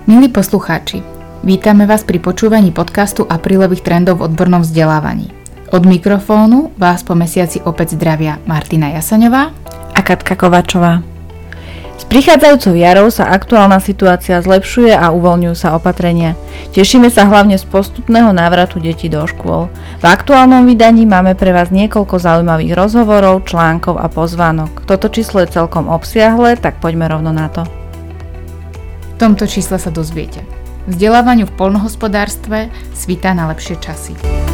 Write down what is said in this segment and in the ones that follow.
Milí poslucháči, vítame vás pri počúvaní podcastu aprílových trendov v odbornom vzdelávaní. Od mikrofónu vás po mesiaci opäť zdravia Martina Jasaňová a Katka Kovačová. S prichádzajúcou jarou sa aktuálna situácia zlepšuje a uvoľňujú sa opatrenia. Tešíme sa hlavne z postupného návratu detí do škôl. V aktuálnom vydaní máme pre vás niekoľko zaujímavých rozhovorov, článkov a pozvánok. Toto číslo je celkom obsiahle, tak poďme rovno na to. V tomto čísle sa dozviete. Vzdelávaniu v poľnohospodárstve svitá na lepšie časy.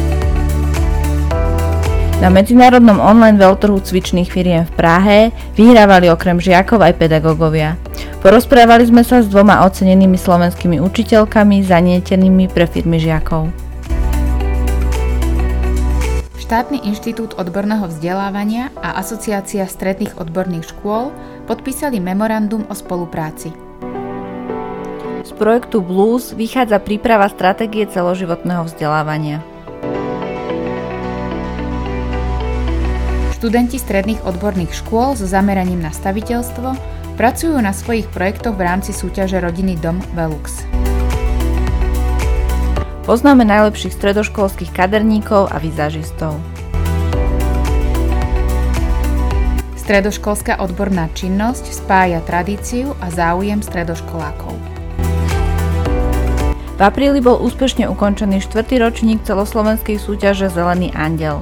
Na medzinárodnom online veľtrhu cvičných firiem v Prahe vyhrávali okrem žiakov aj pedagógovia. Porozprávali sme sa s dvoma ocenenými slovenskými učiteľkami zanietenými pre firmy žiakov. Štátny inštitút odborného vzdelávania a Asociácia stredných odborných škôl podpísali memorandum o spolupráci. Z projektu Blues vychádza príprava stratégie celoživotného vzdelávania. Študenti stredných odborných škôl so zameraním na staviteľstvo pracujú na svojich projektoch v rámci súťaže rodinný dom Velux. Poznáme najlepších stredoškolských kaderníkov a vizážistov. Stredoškolská odborná činnosť spája tradíciu a záujem stredoškolákov. V apríli bol úspešne ukončený 4. ročník celoslovenskej súťaže Zelený anděl.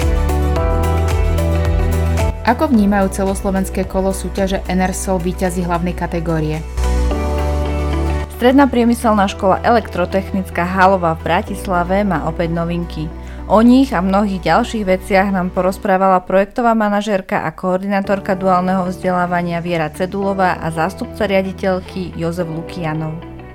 Ako vnímajú celoslovenské kolo súťaže Enersol víťazi hlavnej kategórie? Stredná priemyselná škola Elektrotechnická Halová v Bratislave má opäť novinky. O nich a mnohých ďalších veciach nám porozprávala projektová manažérka a koordinátorka duálneho vzdelávania Viera Cedulová a zástupca riaditeľky Jozef Lukianov.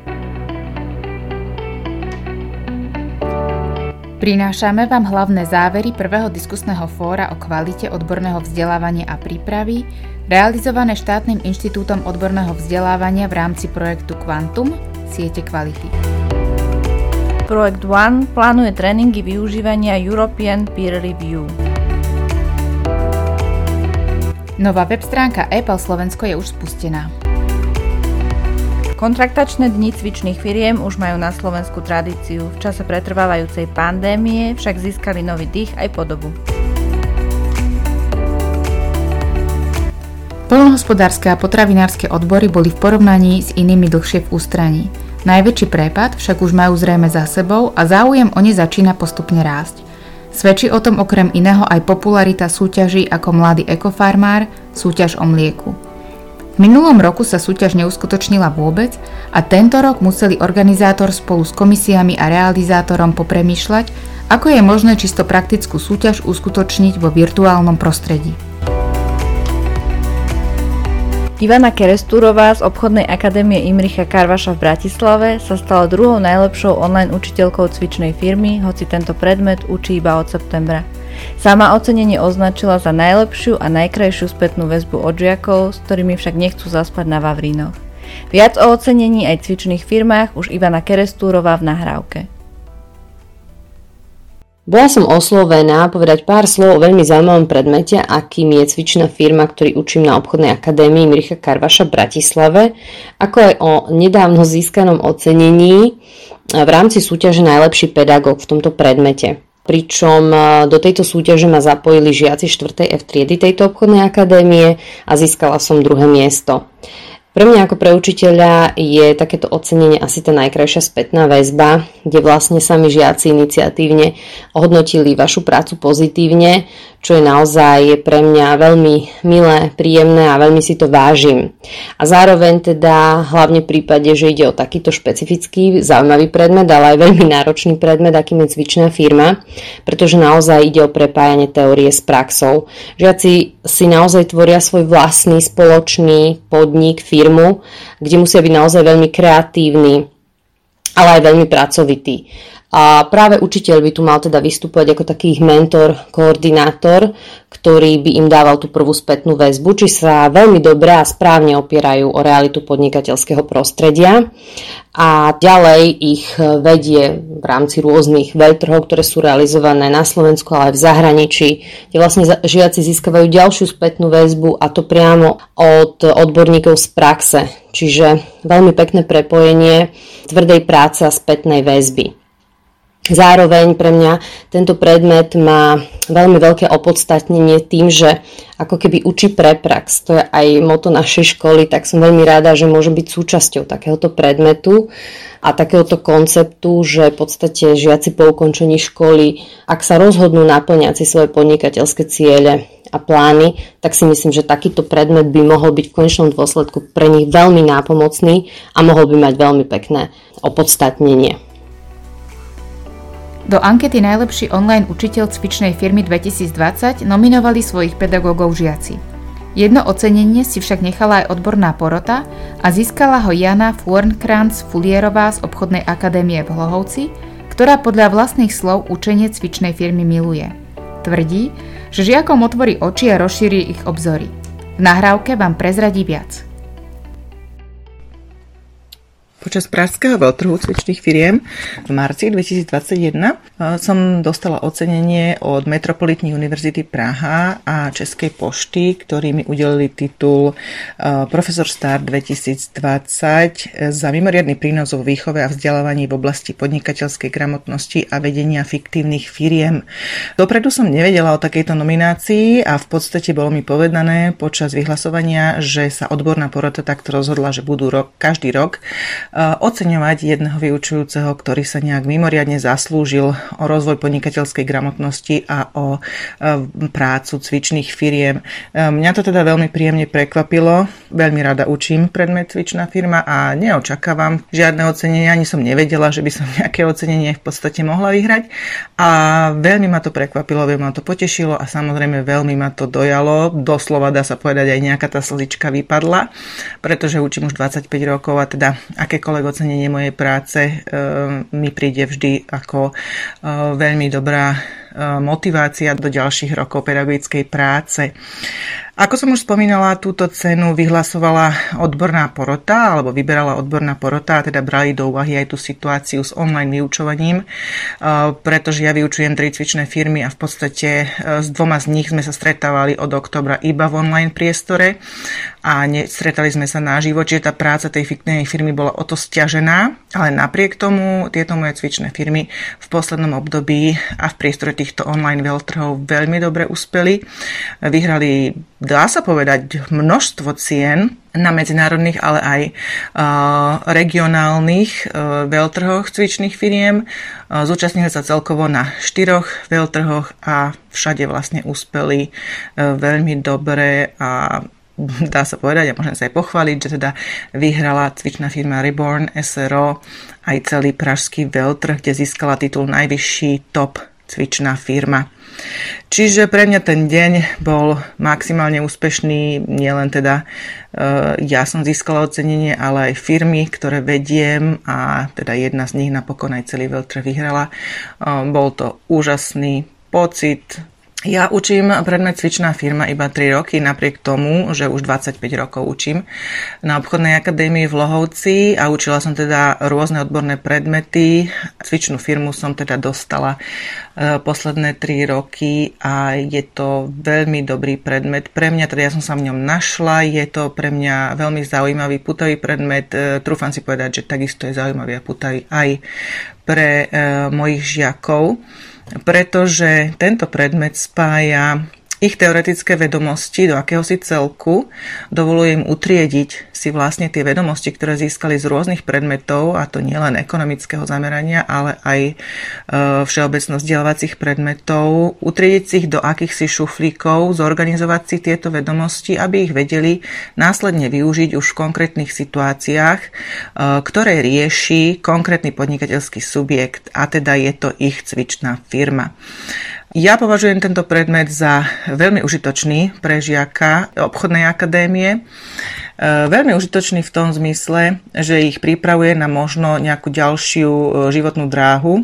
Prinášame vám hlavné závery prvého diskusného fóra o kvalite odborného vzdelávania a prípravy, realizované štátnym inštitútom odborného vzdelávania v rámci projektu Quantum siete kvality. Projekt One plánuje tréningy využívania European Peer Review. Nová web stránka Apple Slovensko je už spustená. Kontraktačné dni cvičných firiem už majú na Slovensku tradíciu. V čase pretrvávajúcej pandémie však získali nový dých aj podobu. Poľnohospodárske a potravinárske odbory boli v porovnaní s inými dlhšie v ústraní. Najväčší prepad však už majú zrejme za sebou a záujem o ne začína postupne rásť. Svedčí o tom okrem iného aj popularita súťaží ako Mladý ekofarmár, súťaž o mlieku. V minulom roku sa súťaž neuskutočnila vôbec a tento rok museli organizátor spolu s komisiami a realizátorom popremýšľať, ako je možné čisto praktickú súťaž uskutočniť vo virtuálnom prostredí. Ivana Kerestúrová z obchodnej akadémie Imricha Karvaša v Bratislave sa stala druhou najlepšou online učiteľkou cvičnej firmy, hoci tento predmet učí iba od septembra. Sama ocenenie označila za najlepšiu a najkrajšiu spätnú väzbu od žiakov, s ktorými však nechcú zaspať na vavrínoch. Viac o ocenení aj cvičných firmách už Ivana Kerestúrová v nahrávke. Bola som oslovená povedať pár slov o veľmi zaujímavom predmete, akým je cvičná firma, ktorý učím na obchodnej akadémii Imricha Karvaša v Bratislave, ako aj o nedávno získanom ocenení v rámci súťaže Najlepší pedagóg v tomto predmete. Pričom do tejto súťaže ma zapojili žiaci 4. F triedy tejto obchodnej akadémie a získala som 2. miesto. Pre mňa ako pre učiteľa je takéto ocenenie asi tá najkrajšia spätná väzba, kde vlastne sami žiaci iniciatívne ohodnotili vašu prácu pozitívne, čo je naozaj pre mňa veľmi milé, príjemné a veľmi si to vážim. A zároveň teda hlavne v prípade, že ide o takýto špecifický, zaujímavý predmet, ale aj veľmi náročný predmet, akým je cvičná firma, pretože naozaj ide o prepájanie teórie s praxou. Žiaci si naozaj tvoria svoj vlastný spoločný podnik, firmu, kde musia byť naozaj veľmi kreatívni, ale aj veľmi pracovití. A práve učiteľ by tu mal teda vystupovať ako taký ich mentor, koordinátor, ktorý by im dával tú prvú spätnú väzbu, či sa veľmi dobre a správne opierajú o realitu podnikateľského prostredia. A ďalej ich vedie v rámci rôznych veľtrhov, ktoré sú realizované na Slovensku, ale aj v zahraničí, kde vlastne žiaci získavajú ďalšiu spätnú väzbu, a to priamo od odborníkov z praxe. Čiže veľmi pekné prepojenie tvrdej práce a spätnej väzby. Zároveň pre mňa tento predmet má veľmi veľké opodstatnenie tým, že ako keby učí pre prax. To je aj motto našej školy, tak som veľmi rada, že môže byť súčasťou takéhoto predmetu a takéhoto konceptu, že v podstate žiaci po ukončení školy, ak sa rozhodnú naplňať si svoje podnikateľské ciele a plány, tak si myslím, že takýto predmet by mohol byť v konečnom dôsledku pre nich veľmi nápomocný a mohol by mať veľmi pekné opodstatnenie. Do ankety Najlepší online učiteľ cvičnej firmy 2020 nominovali svojich pedagógov žiaci. Jedno ocenenie si však nechala aj odborná porota a získala ho Jana Fuhrnkrantz-Fulierová z obchodnej akadémie v Hlohovci, ktorá podľa vlastných slov učenie cvičnej firmy miluje. Tvrdí, že žiakom otvorí oči a rozšíri ich obzory. V nahrávke vám prezradí viac. Počas pražského veľtrhu cvičných firiem v marci 2021 som dostala ocenenie od Metropolitní univerzity Praha a Českej pošty, ktorí mi udelili titul Profesor Star 2020 za mimoriadny prínos vo výchove a vzdelávaní v oblasti podnikateľskej gramotnosti a vedenia fiktívnych firiem. Dopredu som nevedela o takejto nominácii a v podstate bolo mi povedané počas vyhlasovania, že sa odborná porota takto rozhodla, že budú každý rok oceňovať jedného vyučujúceho, ktorý sa nejak mimoriadne zaslúžil o rozvoj podnikateľskej gramotnosti a o prácu cvičných firiem. Mňa to teda veľmi príjemne prekvapilo. Veľmi rada učím predmet cvičná firma a neočakávam žiadne ocenenie, ani som nevedela, že by som nejaké ocenenie v podstate mohla vyhrať. A veľmi ma to prekvapilo, veľmi ma to potešilo a samozrejme veľmi ma to dojalo. Doslova dá sa povedať, aj nejaká tá slzička vypadla, pretože učím už 25 rokov a teda akékoľvek ocenenie mojej práce mi príde vždy ako veľmi dobrá motivácia do ďalších rokov pedagogickej práce. Ako som už spomínala, túto cenu vyhlasovala odborná porota, alebo vyberala odborná porota, a teda brali do úvahy aj tú situáciu s online vyučovaním, pretože ja vyučujem 3 cvičné firmy a v podstate s 2 z nich sme sa stretávali od októbra iba v online priestore a stretali sme sa naživo, čiže tá práca tej fiktívnej firmy bola o to sťažená, ale napriek tomu tieto moje cvičné firmy v poslednom období a v priestore týchto online veľtrhov veľmi dobre uspeli. Vyhrali, dá sa povedať, množstvo cien na medzinárodných, ale aj regionálnych veľtrhoch cvičných firiem. Zúčastnili sa celkovo na 4 veľtrhoch a všade vlastne uspeli veľmi dobre a dá sa povedať a môžem sa aj pochváliť, že teda vyhrala cvičná firma Reborn SRO aj celý pražský veľtrh, kde získala titul najvyšší top cvičná firma. Čiže pre mňa ten deň bol maximálne úspešný, nielen teda ja som získala ocenenie, ale aj firmy, ktoré vediem a teda jedna z nich napokon aj celý veľtrh vyhrala. Bol to úžasný pocit. Ja učím predmet cvičná firma iba 3 roky, napriek tomu, že už 25 rokov učím na obchodnej akadémii v Hlohovci a učila som teda rôzne odborné predmety. Cvičnú firmu som teda dostala posledné 3 roky a je to veľmi dobrý predmet. Pre mňa, teda ja som sa v ňom našla, je to pre mňa veľmi zaujímavý putavý predmet. Trúfam si povedať, že takisto je zaujímavý a putavý aj pre mojich žiakov, pretože tento predmet spája ich teoretické vedomosti do akéhosi celku, dovoluje im utriediť si vlastne tie vedomosti, ktoré získali z rôznych predmetov, a to nielen ekonomického zamerania, ale aj všeobecno vzdelávacích predmetov, utriediť si ich do akýchsi šuflíkov, zorganizovať si tieto vedomosti, aby ich vedeli následne využiť už v konkrétnych situáciách, ktoré rieši konkrétny podnikateľský subjekt, a teda je to ich cvičná firma. Ja považujem tento predmet za veľmi užitočný pre žiaka obchodnej akadémie. Veľmi užitočný v tom zmysle, že ich pripravuje na možno nejakú ďalšiu životnú dráhu,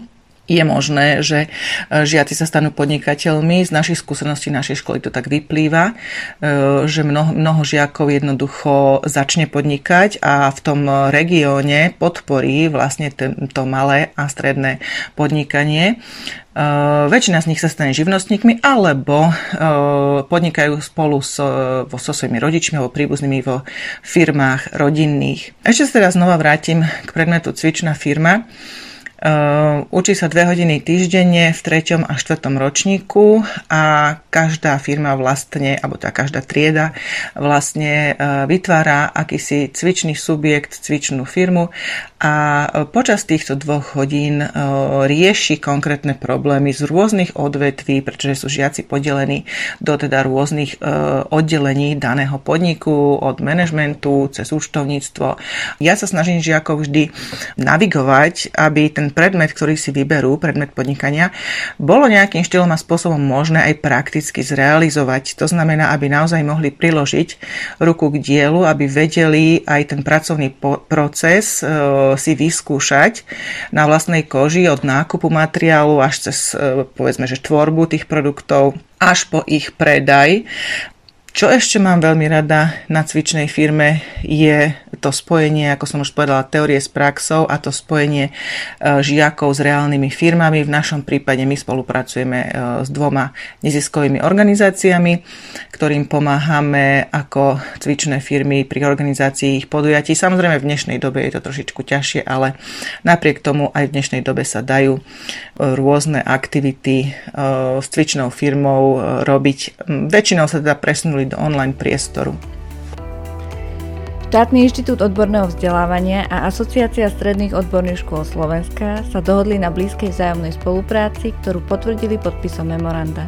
je možné, že žiaci sa stanú podnikateľmi. Z našich skúseností našej školy to tak vyplýva, že mnoho žiakov jednoducho začne podnikať a v tom regióne podporí vlastne to malé a stredné podnikanie. Väčšina z nich sa stane živnostníkmi alebo podnikajú spolu so svojimi rodičmi alebo príbuznými vo firmách rodinných. Ešte sa teraz znova vrátim k predmetu cvičná firma. Učí sa 2 hodiny týždenne v 3. a 4. ročníku a každá firma vlastne, alebo tá každá trieda vlastne vytvára akýsi cvičný subjekt, cvičnú firmu a počas týchto 2 hodín rieši konkrétne problémy z rôznych odvetví, pretože sú žiaci podelení do teda rôznych oddelení daného podniku, od manažmentu cez účtovníctvo. Ja sa snažím žiakov vždy navigovať, aby ten predmet, ktorý si vyberú, predmet podnikania, bolo nejakým štýlom a spôsobom možné aj prakticky zrealizovať. To znamená, aby naozaj mohli priložiť ruku k dielu, aby vedeli aj ten pracovný proces si vyskúšať na vlastnej koži od nákupu materiálu až cez, povedzme, že tvorbu tých produktov až po ich predaj. Čo ešte mám veľmi rada na cvičnej firme je to spojenie, ako som už povedala, teórie s praxou a to spojenie žiakov s reálnymi firmami. V našom prípade my spolupracujeme s 2 neziskovými organizáciami, ktorým pomáhame ako cvičné firmy pri organizácii ich podujatí. Samozrejme v dnešnej dobe je to trošičku ťažšie, ale napriek tomu aj v dnešnej dobe sa dajú rôzne aktivity s cvičnou firmou robiť. Väčšinou sa teda presunuli do online priestoru. Štátny inštitút odborného vzdelávania a Asociácia stredných odborných škôl Slovenska sa dohodli na blízkej vzájomnej spolupráci, ktorú potvrdili podpisom memoranda.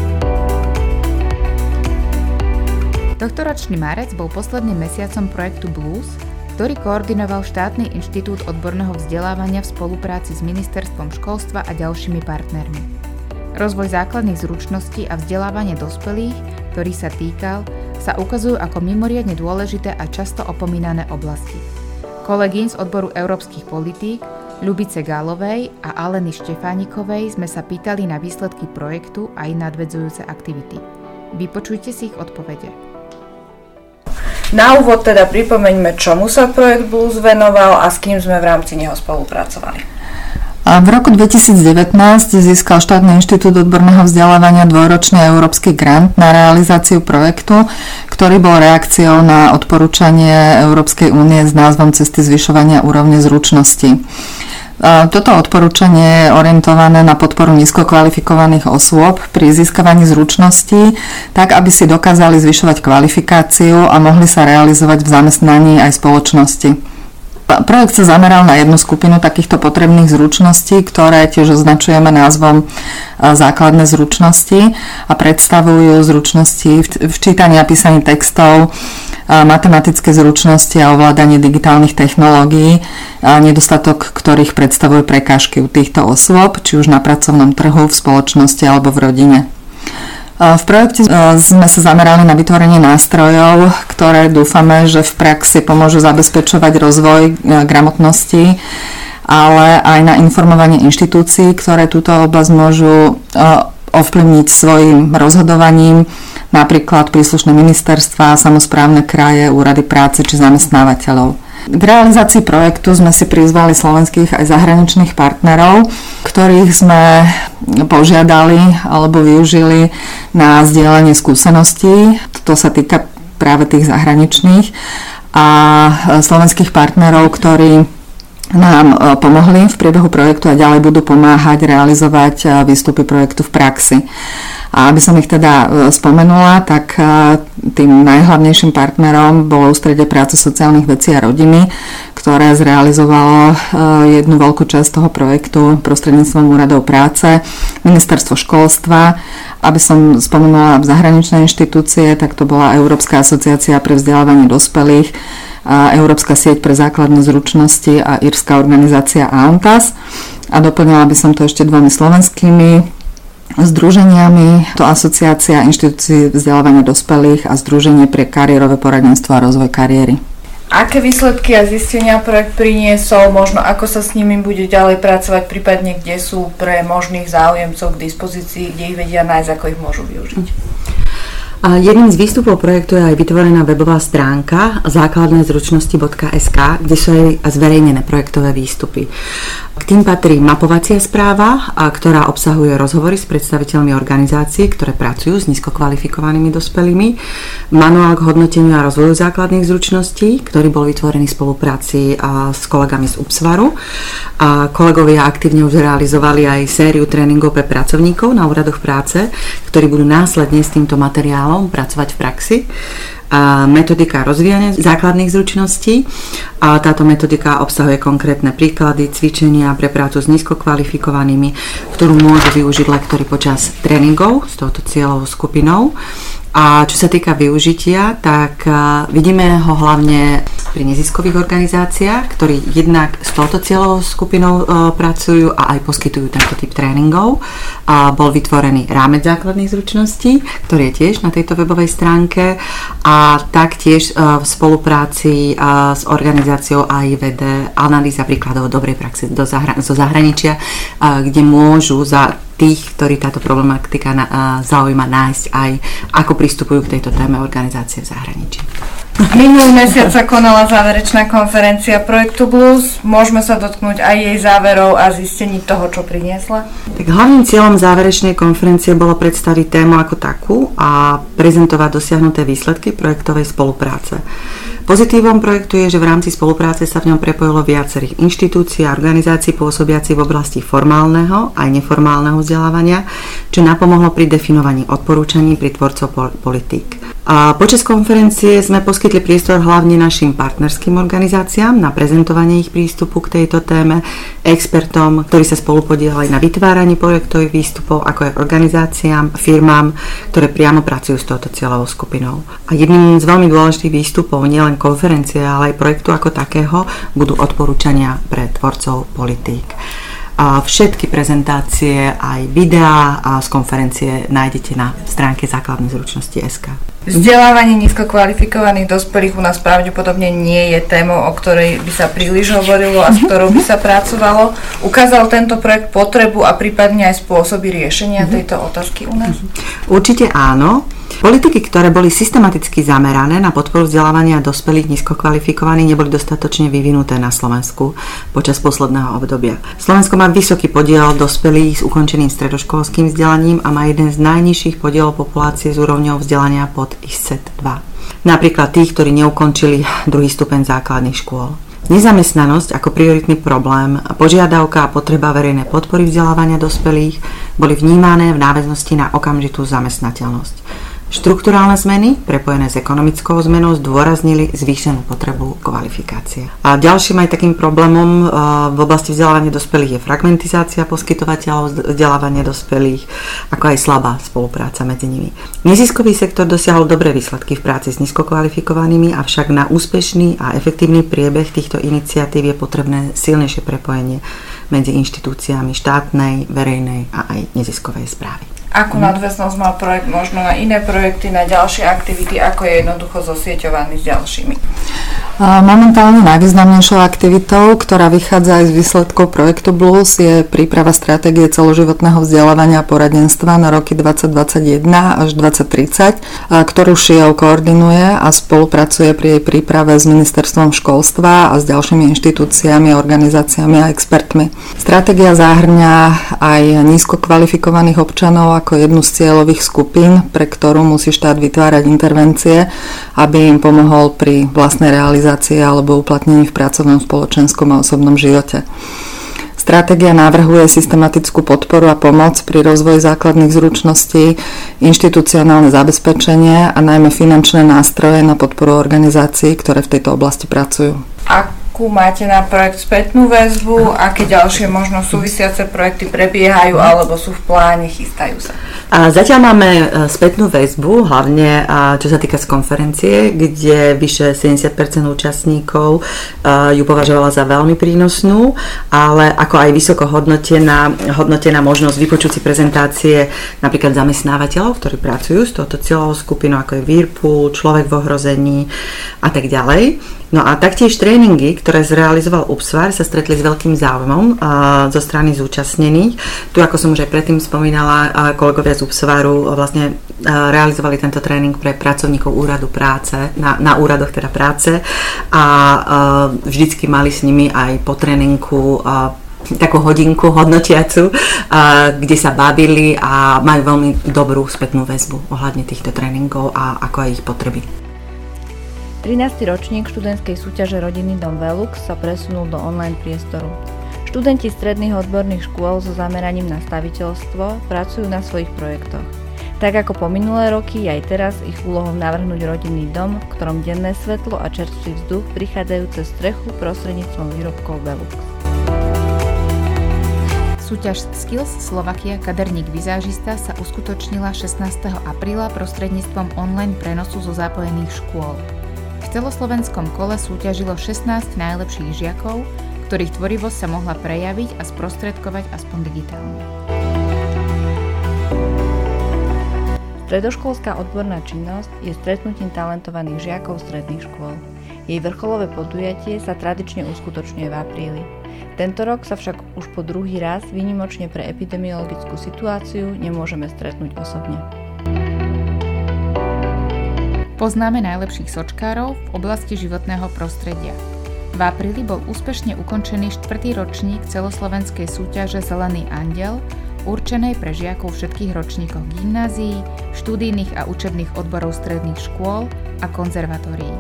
Tohtoročný marec bol posledným mesiacom projektu Blues, ktorý koordinoval Štátny inštitút odborného vzdelávania v spolupráci s Ministerstvom školstva a ďalšími partnermi. Rozvoj základných zručností a vzdelávanie dospelých, ktorý sa týkal, sa ukazujú ako mimoriadne dôležité a často opomínané oblasti. Kolegyň z odboru európskych politík Ľubice Gálovej a Aleny Štefánikovej sme sa pýtali na výsledky projektu a ich nadväzujúce aktivity. Vypočujte si ich odpovede. Na úvod teda pripomeňme, čomu sa projekt Blues venoval a s kým sme v rámci neho spolupracovali. A v roku 2019 získal Štátny inštitút odborného vzdelávania 2-ročný európsky grant na realizáciu projektu, ktorý bol reakciou na odporúčanie Európskej únie s názvom Cesty zvyšovania úrovne zručností. Toto odporúčanie je orientované na podporu nízko kvalifikovaných osôb pri získavaní zručností, tak aby si dokázali zvyšovať kvalifikáciu a mohli sa realizovať v zamestnaní aj spoločnosti. Projekt sa zameral na jednu skupinu takýchto potrebných zručností, ktoré tiež označujeme názvom základné zručnosti a predstavujú zručnosti v čítaní a písaní textov, matematické zručnosti a ovládanie digitálnych technológií, nedostatok ktorých predstavujú prekážky u týchto osôb, či už na pracovnom trhu, v spoločnosti alebo v rodine. V projekte sme sa zamerali na vytvorenie nástrojov, ktoré dúfame, že v praxi pomôžu zabezpečovať rozvoj gramotnosti, ale aj na informovanie inštitúcií, ktoré túto oblasť môžu ovplyvniť svojim rozhodovaním, napríklad príslušné ministerstvá, samosprávne kraje, úrady práce či zamestnávateľov. K realizácii projektu sme si prizvali slovenských aj zahraničných partnerov, ktorých sme požiadali alebo využili na zdieľanie skúseností. To sa týka práve tých zahraničných a slovenských partnerov, ktorí nám pomohli v priebehu projektu a ďalej budú pomáhať realizovať výstupy projektu v praxi. A aby som ich teda spomenula, tak tým najhlavnejším partnerom bolo Ústredie práce, sociálnych vecí a rodiny, ktoré zrealizovalo jednu veľkú časť toho projektu prostredníctvom úradov práce, Ministerstvo školstva. Aby som spomenula zahraničné inštitúcie, tak to bola Európska asociácia pre vzdelávanie dospelých, Európska sieť pre základné zručnosti a írska organizácia AONTAS. A doplnila by som to ešte 2 slovenskými združeniami, to Asociácia inštitúcií vzdelávania dospelých a Združenie pre kariérové poradenstvo a rozvoj kariéry. Aké výsledky a zistenia projekt priniesol, možno ako sa s nimi bude ďalej pracovať, prípadne kde sú pre možných záujemcov k dispozícii, kde ich vedia nájsť, ako ich môžu využiť. A jedným z výstupov projektu je aj vytvorená webová stránka základnezručnosti.sk, kde sú aj zverejnené projektové výstupy. K tým patrí mapovacia správa, ktorá obsahuje rozhovory s predstaviteľmi organizácií, ktoré pracujú s nízko kvalifikovanými dospelými, manuál k hodnoteniu a rozvoju základných zručností, ktorý bol vytvorený v spolupráci s kolegami z UPSVARu. A kolegovia aktívne už realizovali aj sériu tréningov pre pracovníkov na úradoch práce, ktorí budú následne s týmto materiálom pracovať v praxi. A metodika rozvíjania základných zručností. A táto metodika obsahuje konkrétne príklady cvičenia pre prácu s nízko kvalifikovanými, ktorú môžu využiť lektori počas tréningov s touto cieľovou skupinou. A čo sa týka využitia, tak vidíme ho hlavne pri neziskových organizáciách, ktorí jednak s touto cieľovou skupinou pracujú a aj poskytujú tento typ tréningov. Bol vytvorený rámec základných zručností, ktorý je tiež na tejto webovej stránke, a taktiež v spolupráci s organizáciou AIVD analýza príkladov dobrej praxe zo zahraničia, kde môžu za tých, ktorí táto problematika zaujíma, nájsť aj ako pristupujú k tejto téme organizácie v zahraničí. Minulý mesiac sa konala záverečná konferencia projektu Blues. Môžeme sa dotknúť aj jej záverov a zistení toho, čo priniesla? Tak hlavným cieľom záverečnej konferencie bolo predstaviť tému ako takú a prezentovať dosiahnuté výsledky projektovej spolupráce. Pozitívom projektu je, že v rámci spolupráce sa v ňom prepojilo viacerých inštitúcií a organizácií pôsobiacich v oblasti formálneho aj neformálneho vzdelávania, čo napomohlo pri definovaní odporúčaní pri tvorcov politík. A počas konferencie sme poskytli priestor hlavne našim partnerským organizáciám na prezentovanie ich prístupu k tejto téme, expertom, ktorí sa spolupodielali na vytváraní projektových výstupov, ako aj organizáciám, firmám, ktoré priamo pracujú s touto cieľovou skupinou. A jedným z veľmi dôležitých výstupov nielen konferencie, ale aj projektu ako takého budú odporúčania pre tvorcov politík. A všetky prezentácie, aj videá z konferencie nájdete na stránke základnej zručnosti.sk. Vzdelávanie nízko kvalifikovaných dospelých u nás pravdepodobne nie je témou, o ktorej by sa príliš hovorilo a s ktorou by sa pracovalo. Ukázal tento projekt potrebu a prípadne aj spôsoby riešenia tejto otázky u nás? Určite áno. Politiky, ktoré boli systematicky zamerané na podporu vzdelávania dospelých nízko kvalifikovaných, neboli dostatočne vyvinuté na Slovensku počas posledného obdobia. Slovensko má vysoký podiel dospelých s ukončeným stredoškolským vzdelaním a má jeden z najnižších podielov populácie s úrovňou vzdelania pod ISET 2. Napríklad tých, ktorí neukončili druhý stupeň základných škôl. Nezamestnanosť ako prioritný problém, požiadavka a potreba verejnej podpory vzdelávania dospelých boli vnímané v náväznosti na okamžitú zamestnateľnosť. Štrukturálne zmeny, prepojené s ekonomickou zmenou, zdôraznili zvýšenú potrebu kvalifikácie. A ďalším aj takým problémom v oblasti vzdelávania dospelých je fragmentizácia poskytovateľov vzdelávania dospelých, ako aj slabá spolupráca medzi nimi. Neziskový sektor dosiahol dobré výsledky v práci s nízko kvalifikovanými, avšak na úspešný a efektívny priebeh týchto iniciatív je potrebné silnejšie prepojenie medzi inštitúciami štátnej, verejnej a aj neziskovej správy. Akú nadväznosť mal projekt možno na iné projekty, na ďalšie aktivity, ako je jednoducho zosieťovaný s ďalšími? Momentálne najvýznamnejšou aktivitou, ktorá vychádza aj z výsledkov projektu Blues, je príprava stratégie celoživotného vzdelávania a poradenstva na roky 2021 až 2030, ktorú ŠIEL koordinuje a spolupracuje pri jej príprave s Ministerstvom školstva a s ďalšími inštitúciami, organizáciami a expertmi. Stratégia zahŕňa aj nízko kvalifikovaných občanov ako jednu z cieľových skupín, pre ktorú musí štát vytvárať intervencie, aby im pomohol pri vlastnej realizácii alebo uplatnení v pracovnom, spoločenskom a osobnom živote. Stratégia navrhuje systematickú podporu a pomoc pri rozvoji základných zručností, inštitucionálne zabezpečenie a najmä finančné nástroje na podporu organizácií, ktoré v tejto oblasti pracujú. Akú máte na projekt spätnú väzbu? Aké ďalšie možno súvisiace projekty prebiehajú alebo sú v pláne, chystajú sa? Zatiaľ máme spätnú väzbu, hlavne čo sa týka z konferencie, kde vyše 70% účastníkov ju považovala za veľmi prínosnú, ale ako aj vysoko hodnotená možnosť vypočuť si prezentácie napríklad zamestnávateľov, ktorí pracujú s touto cieľovou skupinou, ako je Whirlpool, Človek v ohrození a tak ďalej. No a taktiež tréningy, ktoré zrealizoval UPSVAR, sa stretli s veľkým záujmom zo strany zúčastnených. Tu, ako som už aj predtým spomínala, kolegovia z UPSVARu vlastne realizovali tento tréning pre pracovníkov úradu práce, na úradoch teda práce a vždycky mali s nimi aj po tréninku takú hodinku hodnotiacu, kde sa bavili a majú veľmi dobrú spätnú väzbu ohľadne týchto tréningov a ako aj ich potreby. 13. ročník študentskej súťaže Rodinný dom Velux sa presunul do online priestoru. Študenti stredných odborných škôl so zameraním na staviteľstvo pracujú na svojich projektoch. Tak ako po minulé roky, aj teraz ich úlohou navrhnúť rodinný dom, v ktorom denné svetlo a čerstvý vzduch prichádzajú cez strechu prostredníctvom výrobkov Velux. Súťaž Skills Slovakia Kaderník vizážista sa uskutočnila 16. apríla prostredníctvom online prenosu zo zapojených škôl. V celoslovenskom kole súťažilo 16 najlepších žiakov, ktorých tvorivosť sa mohla prejaviť a sprostredkovať aspoň digitálne. Stredoškolská odborná činnosť je stretnutím talentovaných žiakov stredných škôl. Jej vrcholové podujatie sa tradične uskutočňuje v apríli. Tento rok sa však už po druhý raz výnimočne pre epidemiologickú situáciu nemôžeme stretnúť osobne. Poznáme najlepších sočkárov v oblasti životného prostredia. V apríli bol úspešne ukončený 4. ročník celoslovenskej súťaže Zelený andiel, určenej pre žiakov všetkých ročníkov gymnázií, študijných a učebných odborov stredných škôl a konzervatórií.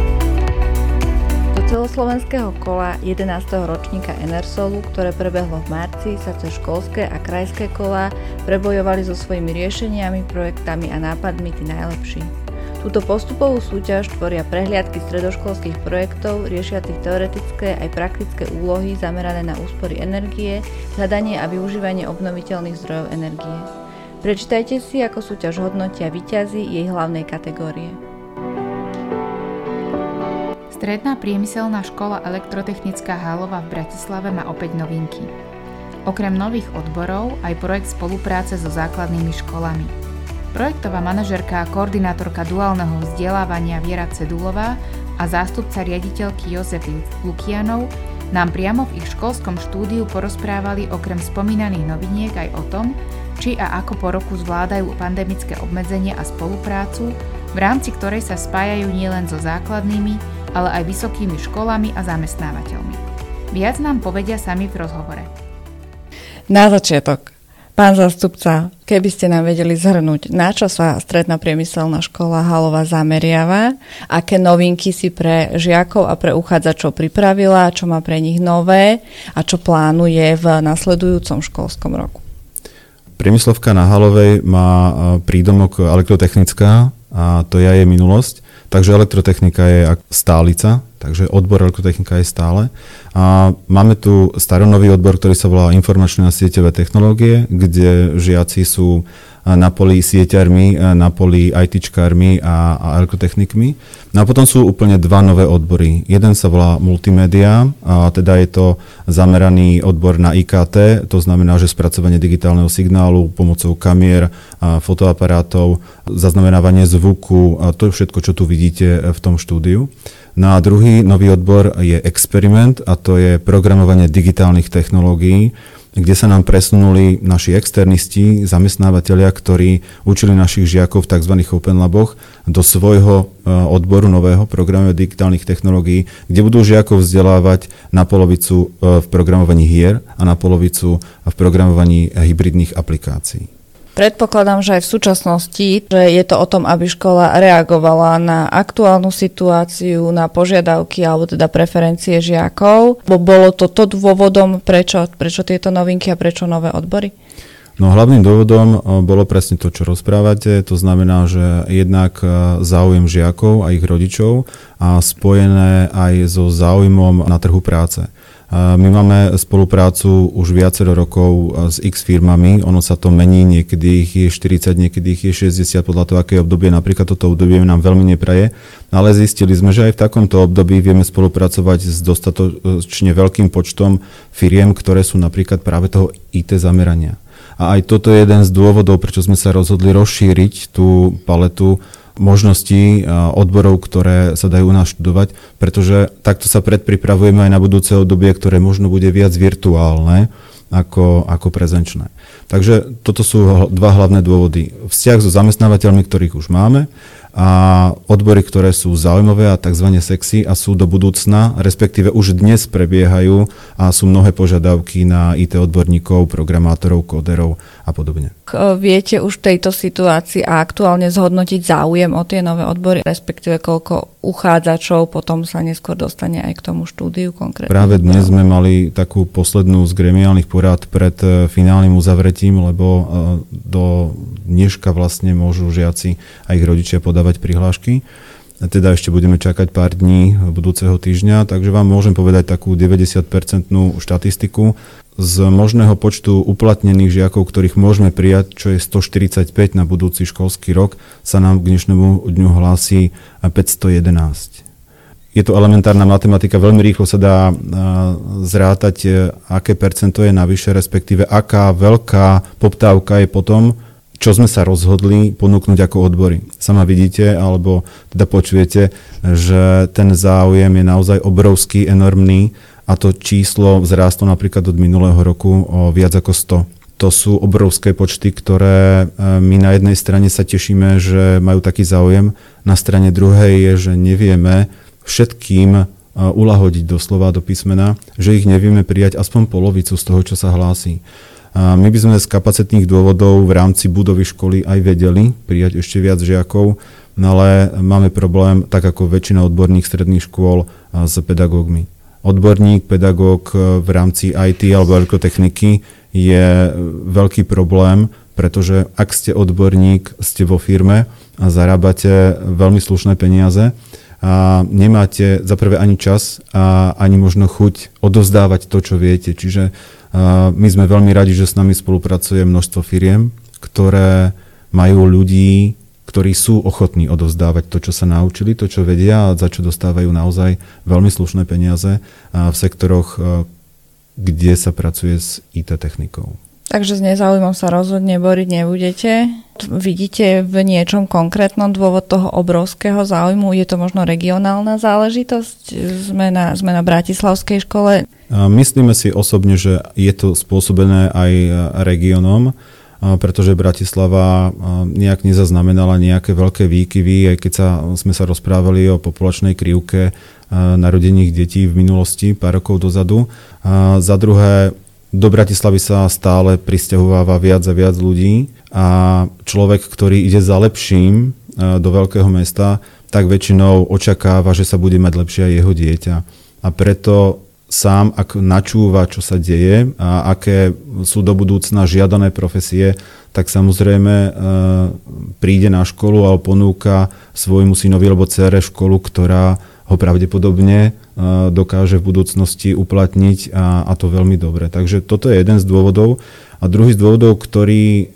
Do celoslovenského kola 11. ročníka Enersolu, ktoré prebehlo v marci, sa cez školské a krajské kolá prebojovali so svojimi riešeniami, projektami a nápadmi tí najlepší. Túto postupovú súťaž tvoria prehliadky stredoškolských projektov, riešiacich teoretické aj praktické úlohy zamerané na úspory energie, hľadanie a využívanie obnoviteľných zdrojov energie. Prečítajte si, ako súťaž hodnotia víťazi jej hlavnej kategórie. Stredná priemyselná škola Elektrotechnická Hálova v Bratislave má opäť novinky. Okrem nových odborov aj projekt spolupráce so základnými školami. Projektová manažérka a koordinátorka duálneho vzdelávania Viera Cedulová a zástupca riaditeľky Jozefy Lukianov nám priamo v ich školskom štúdiu porozprávali okrem spomínaných noviniek aj o tom, či a ako po roku zvládajú pandemické obmedzenia a spoluprácu, v rámci ktorej sa spájajú nielen so základnými, ale aj vysokými školami a zamestnávateľmi. Viac nám povedia sami v rozhovore. Na začiatok, pán zástupca, keby ste nám vedeli zhrnúť, na čo sa Stredná priemyselná škola Hálova zameriava, aké novinky si pre žiakov a pre uchádzačov pripravila, čo má pre nich nové a čo plánuje v nasledujúcom školskom roku. Priemyslovka na Hálovej má prídomok elektrotechnická a to je jej minulosť. Takže elektrotechnika je stálica, takže odbor elektrotechnika je stále. A máme tu staronový odbor, ktorý sa volá informačné a sieťové technológie, kde žiaci sú na poli sieťarmi, na poli ITčkármi a elektrotechnikmi. No a potom sú úplne dva nové odbory. Jeden sa volá multimédia, a teda je to zameraný odbor na IKT, to znamená, že spracovanie digitálneho signálu pomocou kamier, fotoaparátov, zaznamenávanie zvuku, a to je všetko, čo tu vidíte v tom štúdiu. No a druhý nový odbor je experiment a to je programovanie digitálnych technológií, kde sa nám presunuli naši externisti, zamestnávateľia, ktorí učili našich žiakov v tzv. Open Laboch do svojho odboru nového programovania digitálnych technológií, kde budú žiakov vzdelávať na polovicu v programovaní hier a na polovicu v programovaní hybridných aplikácií. Predpokladám, že aj v súčasnosti, že je to o tom, aby škola reagovala na aktuálnu situáciu, na požiadavky alebo teda preferencie žiakov. Bolo to dôvodom, prečo tieto novinky a prečo nové odbory? No hlavným dôvodom bolo presne to, čo rozprávate. To znamená, že jednak záujem žiakov a ich rodičov a spojené aj so záujmom na trhu práce. My máme spoluprácu už viacero rokov s X firmami, ono sa to mení, niekedy ich je 40, niekedy ich je 60, podľa toho, aké obdobie, napríklad toto obdobie nám veľmi nepraje, ale zistili sme, že aj v takomto období vieme spolupracovať s dostatočne veľkým počtom firiem, ktoré sú napríklad práve toho IT zamerania. A aj toto je jeden z dôvodov, prečo sme sa rozhodli rozšíriť tú paletu možností odborov, ktoré sa dajú u nás študovať, pretože takto sa predpripravujeme aj na budúce obdobie, ktoré možno bude viac virtuálne ako prezenčné. Takže toto sú dva hlavné dôvody. Vzťah so zamestnávateľmi, ktorých už máme, a odbory, ktoré sú zaujímavé a tzv. Sexy a sú do budúcna, respektíve už dnes prebiehajú a sú mnohé požiadavky na IT odborníkov, programátorov, kóderov a podobne. Viete už v tejto situácii a aktuálne zhodnotiť záujem o tie nové odbory, respektíve koľko uchádzačov potom sa neskôr dostane aj k tomu štúdiu konkrétne? Práve dnes sme mali takú poslednú z gremiálnych porád pred finálnym uzavretím, lebo do dneška vlastne môžu žiaci a ich rodičia podávať prihlášky. Teda ešte budeme čakať pár dní budúceho týždňa, takže vám môžem povedať takú 90% štatistiku. Z možného počtu uplatnených žiakov, ktorých môžeme prijať, čo je 145 na budúci školský rok, sa nám k dnešnému dňu hlási 511. Je to elementárna matematika, veľmi rýchlo sa dá zrátať, aké percento je navyše, respektíve aká veľká poptávka je potom, čo sme sa rozhodli ponúknuť ako odbory. Sama vidíte, alebo teda počujete, že ten záujem je naozaj obrovský, enormný a to číslo vzrástlo napríklad od minulého roku o viac ako 100. To sú obrovské počty, ktoré my na jednej strane sa tešíme, že majú taký záujem, na strane druhej je, že nevieme všetkým ulahodiť doslova do písmena, že ich nevieme prijať aspoň polovicu z toho, čo sa hlási. My by sme z kapacitných dôvodov v rámci budovy školy aj vedeli prijať ešte viac žiakov, ale máme problém, tak ako väčšina odborných stredných škôl, s pedagógmi. Odborník, pedagóg v rámci IT alebo elektrotechniky je veľký problém, pretože ak ste odborník, ste vo firme a zarábate veľmi slušné peniaze a nemáte za prvé ani čas a ani možno chuť odovzdávať to, čo viete. Čiže my sme veľmi radi, že s nami spolupracuje množstvo firiem, ktoré majú ľudí, ktorí sú ochotní odovzdávať to, čo sa naučili, to, čo vedia a za čo dostávajú naozaj veľmi slušné peniaze v sektoroch, kde sa pracuje s IT technikou. Takže s nezáujmom sa rozhodne boriť nebudete. Vidíte v niečom konkrétnom dôvod toho obrovského záujmu? Je to možno regionálna záležitosť? Sme na bratislavskej škole? Myslíme si osobne, že je to spôsobené aj regiónom, pretože Bratislava nejak nezaznamenala nejaké veľké výkyvy, aj keď sme sa rozprávali o populačnej krivke narodených detí v minulosti, pár rokov dozadu. Za druhé, do Bratislavy sa stále prisťahováva viac a viac ľudí a človek, ktorý ide za lepším do veľkého mesta, tak väčšinou očakáva, že sa bude mať lepšie aj jeho dieťa. A preto sám, ak načúva, čo sa deje a aké sú do budúcna žiadané profesie, tak samozrejme príde na školu a ponúka svojmu synovi alebo dcére školu, ktorá ho pravdepodobne dokáže v budúcnosti uplatniť a to veľmi dobre. Takže toto je jeden z dôvodov. A druhý z dôvodov, ktorý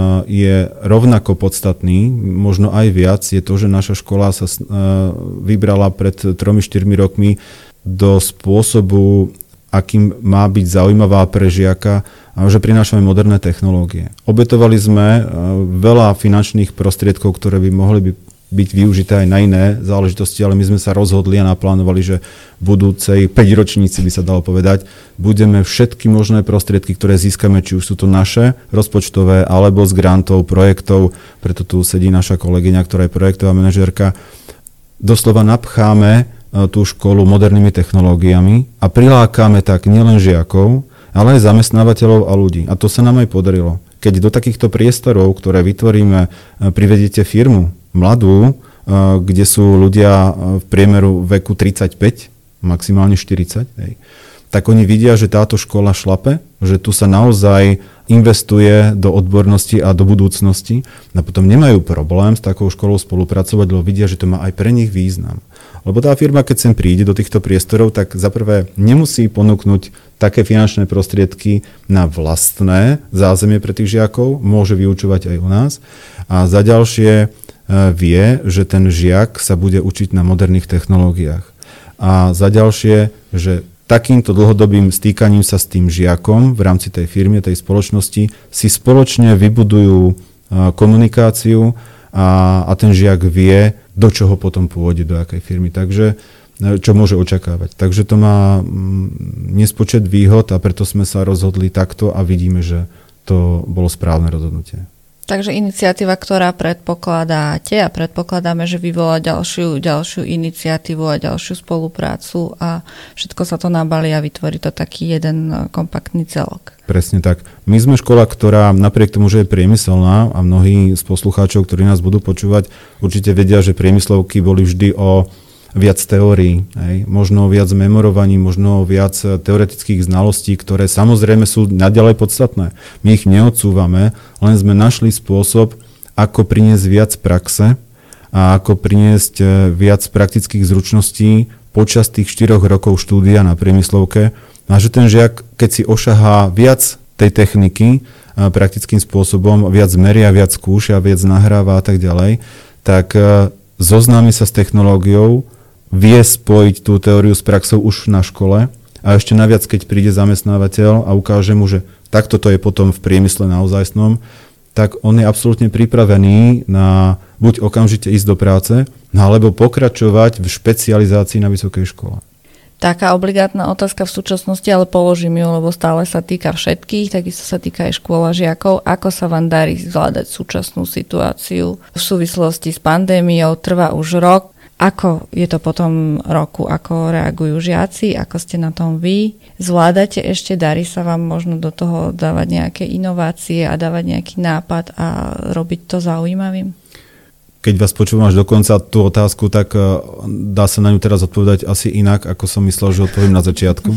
je rovnako podstatný, možno aj viac, je to, že naša škola sa vybrala pred 3-4 rokmi do spôsobu, akým má byť zaujímavá pre žiaka, že prinášame moderné technológie. Obetovali sme veľa finančných prostriedkov, ktoré by mohli byť využité aj na iné záležitosti, ale my sme sa rozhodli a naplánovali, že v budúcej 5-ročníci by sa dalo povedať, budeme všetky možné prostriedky, ktoré získame, či už sú to naše rozpočtové, alebo z grantov, projektov, preto tu sedí naša kolegyňa, ktorá je projektová manažérka, doslova napcháme tú školu modernými technológiami a prilákame tak nielen žiakov, ale aj zamestnávateľov a ľudí. A to sa nám aj podarilo. Keď do takýchto priestorov, ktoré vytvoríme, privedete firmu mladú, kde sú ľudia v priemeru veku 35, maximálne 40, tak oni vidia, že táto škola šlape, že tu sa naozaj investuje do odbornosti a do budúcnosti a potom nemajú problém s takou školou spolupracovať, lebo vidia, že to má aj pre nich význam. Lebo tá firma, keď sem príde do týchto priestorov, tak zaprvé nemusí ponúknuť také finančné prostriedky na vlastné zázemie pre tých žiakov, môže vyučovať aj u nás a za ďalšie vie, že ten žiak sa bude učiť na moderných technológiách. A za ďalšie, že takýmto dlhodobým stýkaním sa s tým žiakom v rámci tej firmy, tej spoločnosti si spoločne vybudujú komunikáciu a ten žiak vie, do čoho potom pôjde, do akej firmy. Takže čo môže očakávať. Takže to má nespočet výhod a preto sme sa rozhodli takto a vidíme, že to bolo správne rozhodnutie. Takže iniciatíva, ktorá predpokladáte a predpokladáme, že vyvolá ďalšiu iniciatívu a ďalšiu spoluprácu a všetko sa to nabalí a vytvorí to taký jeden kompaktný celok. Presne tak. My sme škola, ktorá napriek tomu, že je priemyselná a mnohí z poslucháčov, ktorí nás budú počúvať, určite vedia, že priemyslovky boli vždy o viac teórií, možno viac memorovaní, možno viac teoretických znalostí, ktoré samozrejme sú naďalej podstatné. My ich neodsúvame, len sme našli spôsob, ako priniesť viac praxe a ako priniesť viac praktických zručností počas tých 4 rokov štúdia na priemyslovke. A že ten žiak, keď si ošahá viac tej techniky praktickým spôsobom, viac meria, viac skúša, viac nahráva a tak ďalej, tak zoznámi sa s technológiou, vie spojiť tú teóriu s praxou už na škole a ešte naviac, keď príde zamestnávateľ a ukáže mu, že takto to je potom v priemysle naozajstnom, tak on je absolútne pripravený na buď okamžite ísť do práce, alebo pokračovať v špecializácii na vysokej škole. Taká obligátna otázka v súčasnosti, ale položím ju, lebo stále sa týka všetkých, takisto sa týka aj škôl a žiakov. Ako sa vám darí zvládať súčasnú situáciu v súvislosti s pandémiou? Trvá už rok. Ako je to po tom roku? Ako reagujú žiaci? Ako ste na tom vy? Zvládate ešte? Darí sa vám možno do toho dávať nejaké inovácie a dávať nejaký nápad a robiť to zaujímavým? Keď vás počúvam až do konca tú otázku, tak dá sa na ňu teraz odpovedať asi inak, ako som myslel, že odpoviem na začiatku.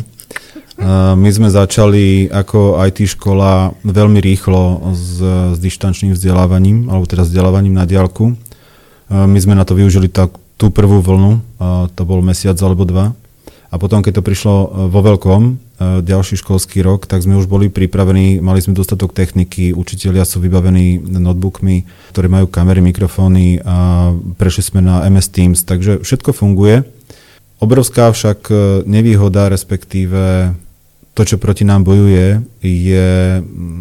My sme začali ako IT škola veľmi rýchlo s dištančným vzdelávaním, alebo teda vzdelávaním na diaľku. My sme na to využili tú prvú vlnu, to bol mesiac alebo 2. A potom, keď to prišlo vo veľkom, ďalší školský rok, tak sme už boli pripravení, mali sme dostatok techniky, učitelia sú vybavení notebookmi, ktoré majú kamery, mikrofóny a prešli sme na MS Teams, takže všetko funguje. Obrovská však nevýhoda, respektíve to, čo proti nám bojuje, je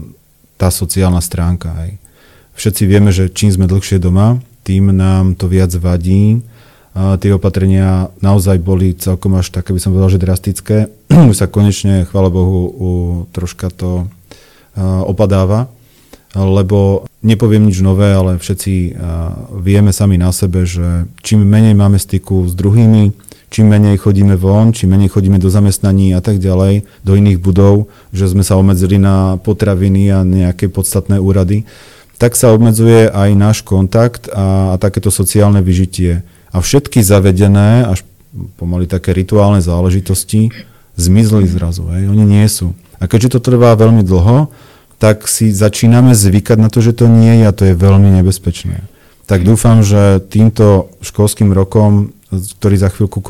tá sociálna stránka. Všetci vieme, že čím sme dlhšie doma, tým nám to viac vadí. Tie opatrenia naozaj boli celkom až také, by som povedal, že drastické. Už sa konečne, chvála Bohu, troška to opadáva, lebo nepoviem nič nové, ale všetci vieme sami na sebe, že čím menej máme styku s druhými, čím menej chodíme von, čím menej chodíme do zamestnaní a tak ďalej, do iných budov, že sme sa obmedzili na potraviny a nejaké podstatné úrady, tak sa obmedzuje aj náš kontakt a takéto sociálne vyžitie. A všetky zavedené, až pomaly také rituálne záležitosti, zmizli zrazu. Oni nie sú. A keďže to trvá veľmi dlho, tak si začíname zvykať na to, že to nie je a to je veľmi nebezpečné. Tak dúfam, že týmto školským rokom, ktorý za chvíľku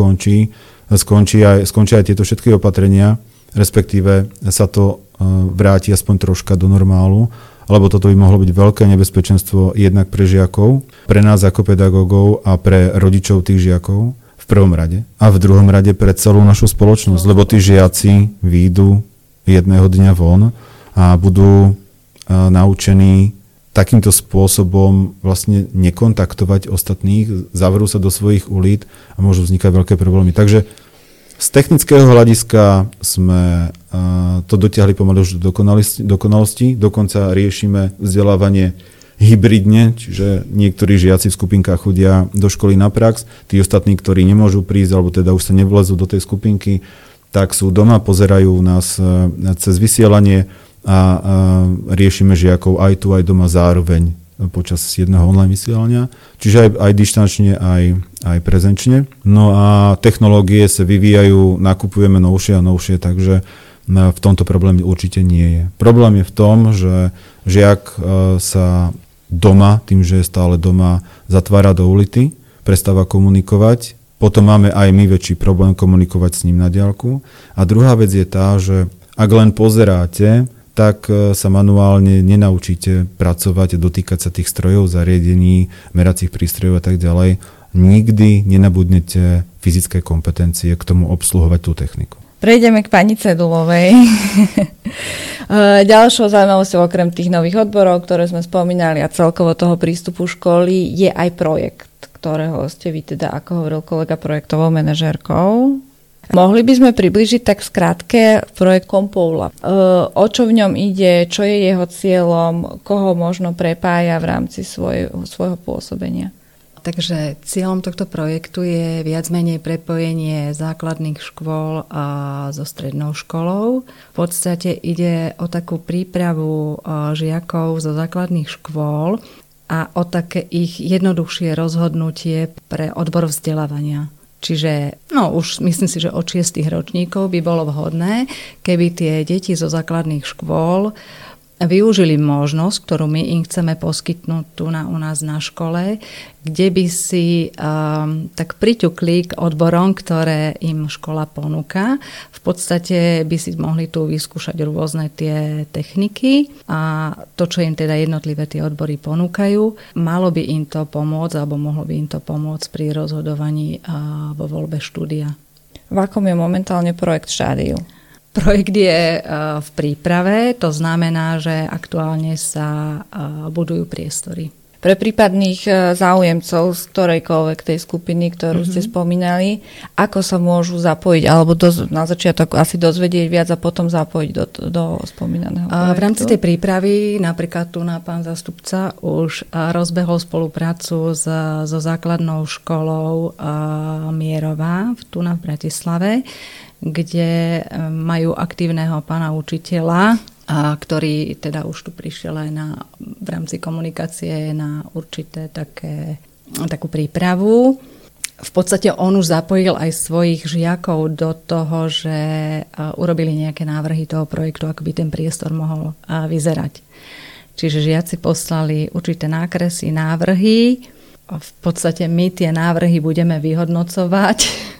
skončia aj tieto všetky opatrenia, respektíve sa to vráti aspoň troška do normálu, lebo toto by mohlo byť veľké nebezpečenstvo jednak pre žiakov, pre nás ako pedagógov a pre rodičov tých žiakov v prvom rade a v druhom rade pre celú našu spoločnosť, lebo tí žiaci výjdu jedného dňa von a budú naučení takýmto spôsobom vlastne nekontaktovať ostatných, zavrú sa do svojich ulít a môžu vznikať veľké problémy. Takže z technického hľadiska sme to dotiahli pomaly už do dokonalosti, dokonca riešime vzdelávanie hybridne, čiže niektorí žiaci v skupinkách chodia do školy na prax, tí ostatní, ktorí nemôžu prísť, alebo teda už sa nevlezú do tej skupinky, tak sú doma, pozerajú nás cez vysielanie a riešime žiakov aj tu, aj doma zároveň počas jedného online vysielania, čiže aj dištančne, aj prezenčne. No a technológie sa vyvíjajú, nakupujeme novšie a novšie, takže v tomto problém určite nie je. Problém je v tom, že žiak sa doma, tým, že je stále doma, zatvára do ulity, prestáva komunikovať, potom máme aj my väčší problém komunikovať s ním na diaľku. A druhá vec je tá, že ak len pozeráte, tak sa manuálne nenaučíte pracovať, dotýkať sa tých strojov, zariadení, meracích prístrojov a tak ďalej. Nikdy nenabudnete fyzické kompetencie k tomu obsluhovať tú techniku. Prejdeme k pani Cedulovej. Ďalšou zaujímavosťou okrem tých nových odborov, ktoré sme spomínali a celkovo toho prístupu školy je aj projekt, ktorého ste vy teda, ako hovoril kolega, projektovou manažérkou. Mohli by sme približiť tak skrátke projekt Compoula. O čo v ňom ide, čo je jeho cieľom, koho možno prepája v rámci svojho pôsobenia? Takže cieľom tohto projektu je viac menej prepojenie základných škôl so strednou školou. V podstate ide o takú prípravu žiakov zo základných škôl a o také ich jednoduchšie rozhodnutie pre odbor vzdelávania. Čiže, už myslím si, že od 6 ročníkov by bolo vhodné, keby tie deti zo základných škôl využili možnosť, ktorú my im chceme poskytnúť tu u nás na škole, kde by si tak priťukli k odborom, ktoré im škola ponúka. V podstate by si mohli tu vyskúšať rôzne tie techniky a to, čo im teda jednotlivé tie odbory ponúkajú, malo by im to pomôcť, alebo mohlo by im to pomôcť pri rozhodovaní vo voľbe štúdia. V akom je momentálne projekt štádiu? Projekt je v príprave, to znamená, že aktuálne sa budujú priestory. Pre prípadných záujemcov z ktorejkoľvek tej skupiny, ktorú ste spomínali, ako sa môžu zapojiť, alebo na začiatok asi dozvedieť viac a potom zapojiť do spomínaného projektu? V rámci tej prípravy, napríklad tu na pán zástupca už rozbehol spoluprácu so základnou školou Mierová tu na Bratislave, kde majú aktívneho pána učiteľa, ktorý teda už tu prišiel aj v rámci komunikácie na určité takú prípravu. V podstate on už zapojil aj svojich žiakov do toho, že urobili nejaké návrhy toho projektu, ako by ten priestor mohol vyzerať. Čiže žiaci poslali určité nákresy, návrhy. V podstate my tie návrhy budeme vyhodnocovať,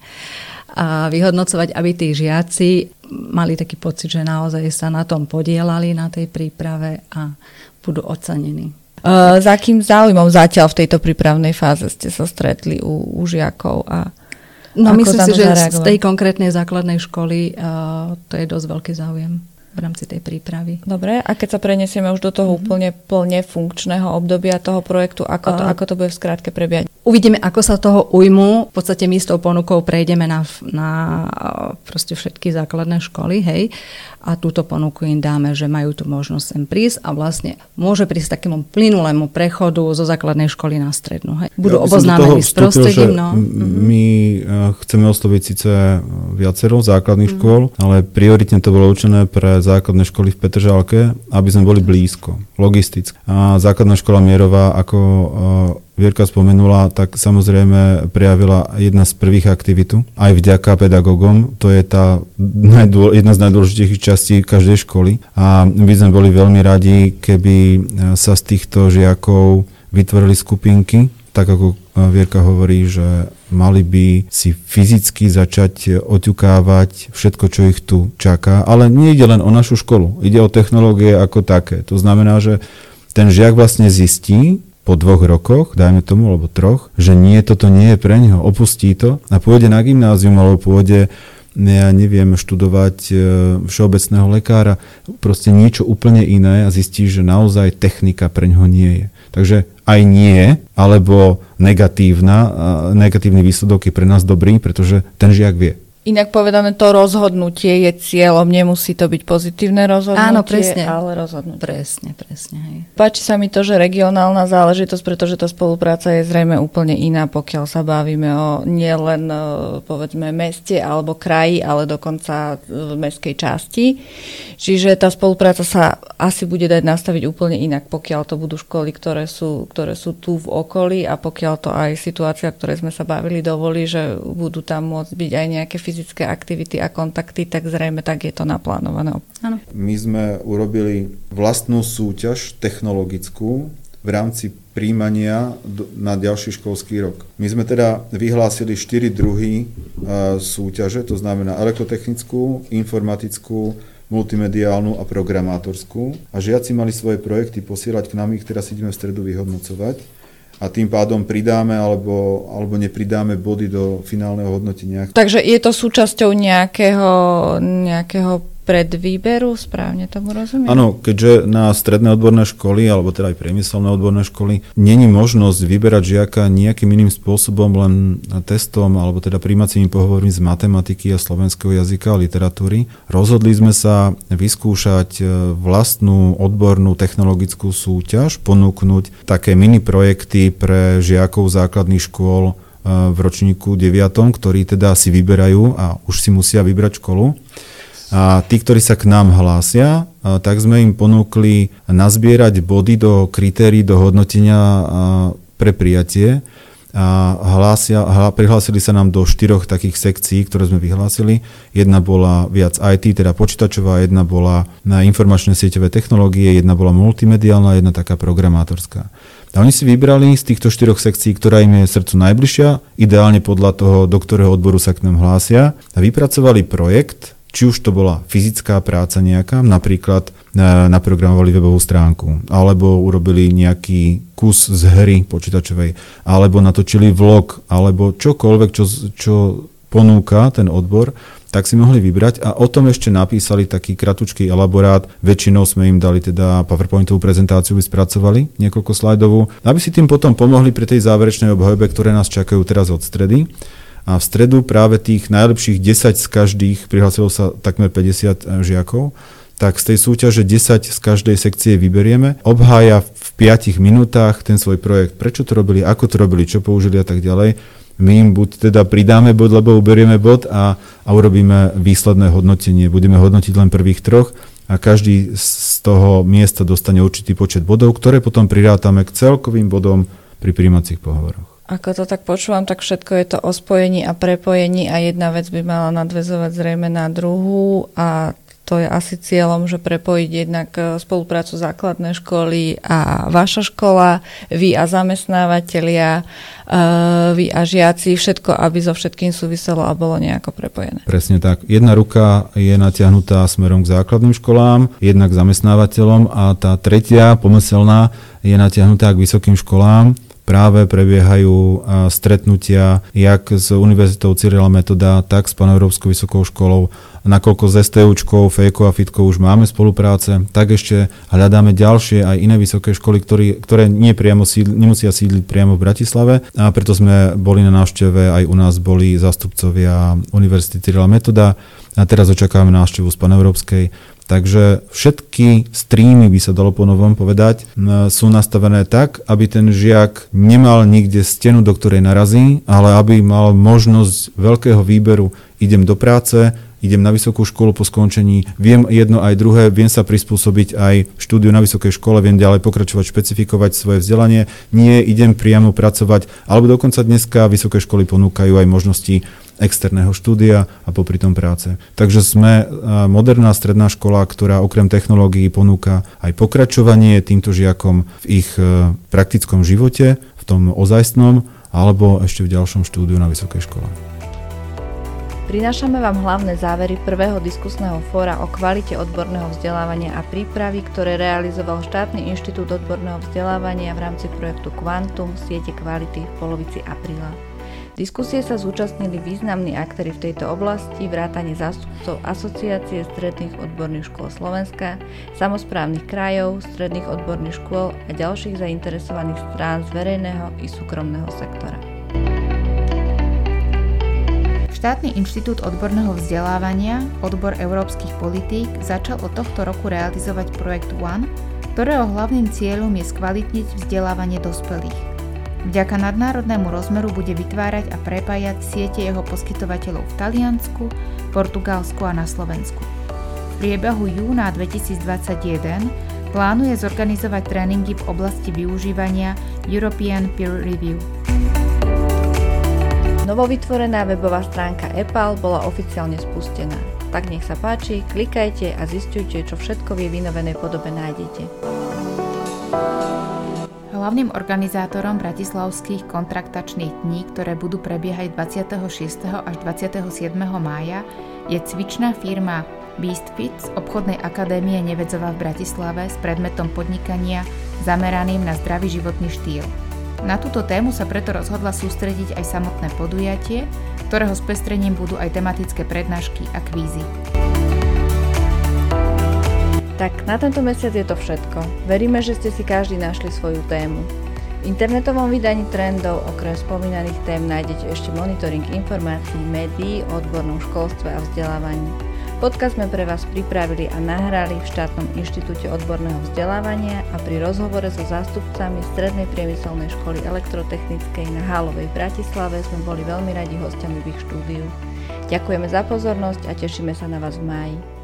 aby tí žiaci mali taký pocit, že naozaj sa na tom podielali, na tej príprave a budú ocenení. Za akým záujmom zatiaľ v tejto prípravnej fáze ste sa stretli u žiakov? Myslím si, že z tej konkrétnej základnej školy to je dosť veľký záujem v rámci tej prípravy. Dobre, a keď sa preniesieme už do toho úplne plne funkčného obdobia toho projektu, ako to bude v skratke prebiehať? Uvidíme, ako sa toho ujmu. V podstate my s tou ponukou prejdeme na proste všetky základné školy, hej, a túto ponuku im dáme, že majú tu možnosť sem prísť a vlastne môže prísť takému plynulému prechodu zo základnej školy na strednú. Hej. Budú oboznámení s prostredím. My chceme osloviť síce viacero základných škôl, ale prioritne to bolo určené pre základné školy v Petržalke, aby sme boli blízko, logisticky. A základná škola Mierová, ako Vierka spomenula, tak samozrejme prejavila jedna z prvých aktivít, aj vďaka pedagógom. To je tá jedna z najdôležitejších častí každej školy. A my sme boli veľmi radi, keby sa z týchto žiakov vytvorili skupinky, tak ako Vierka hovorí, že mali by si fyzicky začať oťukávať všetko, čo ich tu čaká. Ale nie ide len o našu školu, ide o technológie ako také. To znamená, že ten žiak vlastne zistí po 2 rokoch, dajme tomu, alebo 3, že toto nie je pre neho, opustí to a pôjde na gymnázium, alebo pôjde, ja neviem, študovať všeobecného lekára, proste niečo úplne iné a zistí, že naozaj technika pre neho nie je. Takže aj nie, alebo negatívny výsledok je pre nás dobrý, pretože ten žiak vie. Inak povedané, to rozhodnutie je cieľom, nemusí to byť pozitívne rozhodnutie, áno, presne, ale rozhodnutie. Presne. Hej. Páči sa mi to, že regionálna záležitosť, pretože tá spolupráca je zrejme úplne iná, pokiaľ sa bavíme o nielen povedzme meste alebo kraji, ale dokonca v mestskej časti. Čiže tá spolupráca sa asi bude dať nastaviť úplne inak, pokiaľ to budú školy, ktoré sú tu v okolí a pokiaľ to aj situácia, o ktorej sme sa bavili, dovolí, že budú tam môcť byť aj nejaké fyzické aktivity a kontakty, tak zrejme tak je to naplánované. Áno. My sme urobili vlastnú súťaž technologickú v rámci prijímania na ďalší školský rok. My sme teda vyhlásili 4 druhy súťaže, to znamená elektrotechnickú, informatickú, multimediálnu a programátorskú. A žiaci mali svoje projekty posielať k nám, ich teraz ideme v stredu vyhodnocovať. A tým pádom pridáme alebo nepridáme body do finálneho hodnotenia. Takže je to súčasťou nejakého predvýberu, správne tomu rozumiem? Áno, keďže na stredné odborné školy, alebo teda aj priemyselné odborné školy, není možnosť vyberať žiaka nejakým iným spôsobom, len testom, alebo teda prijímacími pohovormi z matematiky a slovenského jazyka a literatúry. Rozhodli sme sa vyskúšať vlastnú odbornú technologickú súťaž, ponúknuť také mini projekty pre žiakov základných škôl v ročníku 9, ktorí teda si vyberajú a už si musia vybrať školu. A tí, ktorí sa k nám hlásia, tak sme im ponúkli nazbierať body do kritérií do hodnotenia pre prijatie. A prihlásili sa nám do 4 takých sekcií, ktoré sme vyhlásili. Jedna bola viac IT, teda počítačová, jedna bola na informačné sieťové technológie, jedna bola multimediálna, jedna taká programátorská. A oni si vybrali z týchto 4 sekcií, ktorá im je srdcu najbližšia, ideálne podľa toho, do ktorého odboru sa k nám hlásia, a vypracovali projekt, či už to bola fyzická práca nejaká, napríklad naprogramovali webovú stránku, alebo urobili nejaký kus z hry počítačovej, alebo natočili vlog, alebo čokoľvek, čo ponúka ten odbor, tak si mohli vybrať a o tom ešte napísali taký kratučký elaborát. Väčšinou sme im dali teda PowerPointovú prezentáciu, vyspracovali niekoľko slajdovú, aby si tým potom pomohli pri tej záverečnej obhajobe, ktoré nás čakajú teraz od stredy. A v stredu práve tých najlepších 10 z každých, prihlásilo sa takmer 50 žiakov, tak z tej súťaže 10 z každej sekcie vyberieme, obhája v 5 minútach ten svoj projekt, prečo to robili, ako to robili, čo použili a tak ďalej. My im buď teda pridáme bod, lebo uberieme bod a urobíme výsledné hodnotenie. Budeme hodnotiť len prvých 3 a každý z toho miesta dostane určitý počet bodov, ktoré potom prirátame k celkovým bodom pri prijímacích pohovoroch. Ako to tak počúvam, tak všetko je to o spojení a prepojení a jedna vec by mala nadväzovať zrejme na druhú a to je asi cieľom, že prepojiť jednak spoluprácu základnej školy a vaša škola, vy a zamestnávateľia, vy a žiaci, všetko, aby so všetkým súviselo a bolo nejako prepojené. Presne tak. Jedna ruka je natiahnutá smerom k základným školám, jedna k zamestnávateľom a tá tretia, pomyselná, je natiahnutá k vysokým školám. Práve prebiehajú stretnutia jak s Univerzitou Cyrila Metoda, tak s Paneurópskou vysokou školou. Nakoľko s STUčkou, FEJkou a FITkou už máme spolupráce, tak ešte hľadáme ďalšie aj iné vysoké školy, ktoré nemusia sídliť priamo v Bratislave. A preto sme boli na návšteve, aj u nás boli zástupcovia Univerzity Cyrila Metoda a teraz očakávame návštevu z Paneurópskej. Takže všetky streamy, by sa dalo po novom povedať, sú nastavené tak, aby ten žiak nemal nikde stenu, do ktorej narazí, ale aby mal možnosť veľkého výberu. Idem do práce, idem na vysokú školu po skončení, viem jedno aj druhé, viem sa prispôsobiť aj štúdiu na vysokej škole, viem ďalej pokračovať, špecifikovať svoje vzdelanie, nie idem priamo pracovať, alebo dokonca dneska vysoké školy ponúkajú aj možnosti externého štúdia a popri tom práce. Takže sme moderná stredná škola, ktorá okrem technológií ponúka aj pokračovanie týmto žiakom v ich praktickom živote, v tom ozajstnom, alebo ešte v ďalšom štúdiu na vysokej škole. Prinášame vám hlavné závery prvého diskusného fóra o kvalite odborného vzdelávania a prípravy, ktoré realizoval Štátny inštitút odborného vzdelávania v rámci projektu Quantum siete kvality v polovici apríla. Diskusie sa zúčastnili významní aktéri v tejto oblasti, vrátane zástupcov Asociácie stredných odborných škôl Slovenska, samosprávnych krajov, stredných odborných škôl a ďalších zainteresovaných strán z verejného i súkromného sektora. Štátny inštitút odborného vzdelávania, odbor európskych politík, začal od tohto roku realizovať projekt One, ktorého hlavným cieľom je skvalitniť vzdelávanie dospelých. Vďaka nadnárodnému rozmeru bude vytvárať a prepájať siete jeho poskytovateľov v Taliansku, Portugalsku a na Slovensku. V priebehu júna 2021 plánuje zorganizovať tréningy v oblasti využívania European Peer Review. Novovytvorená webová stránka EPAL bola oficiálne spustená. Tak nech sa páči, klikajte a zisťujte, čo všetko v jej vynovenej podobe nájdete. Hlavným organizátorom bratislavských kontraktačných dní, ktoré budú prebiehať 26. až 27. mája, je cvičná firma BeastFit z obchodnej akadémie Nevedzova v Bratislave s predmetom podnikania zameraným na zdravý životný štýl. Na túto tému sa preto rozhodla sústrediť aj samotné podujatie, ktorého spestrením budú aj tematické prednášky a kvízy. Tak na tento mesiac je to všetko. Veríme, že ste si každý našli svoju tému. V internetovom vydaní Trendov okrem spomínaných tém nájdete ešte monitoring informácií, médií o odbornom školstve a vzdelávaní. Podcast sme pre vás pripravili a nahrali v štátnom inštitúte odborného vzdelávania a pri rozhovore so zástupcami Strednej priemyselnej školy elektrotechnickej na Hálovej v Bratislave sme boli veľmi radi hostiami v ich štúdiu. Ďakujeme za pozornosť a tešíme sa na vás v máji.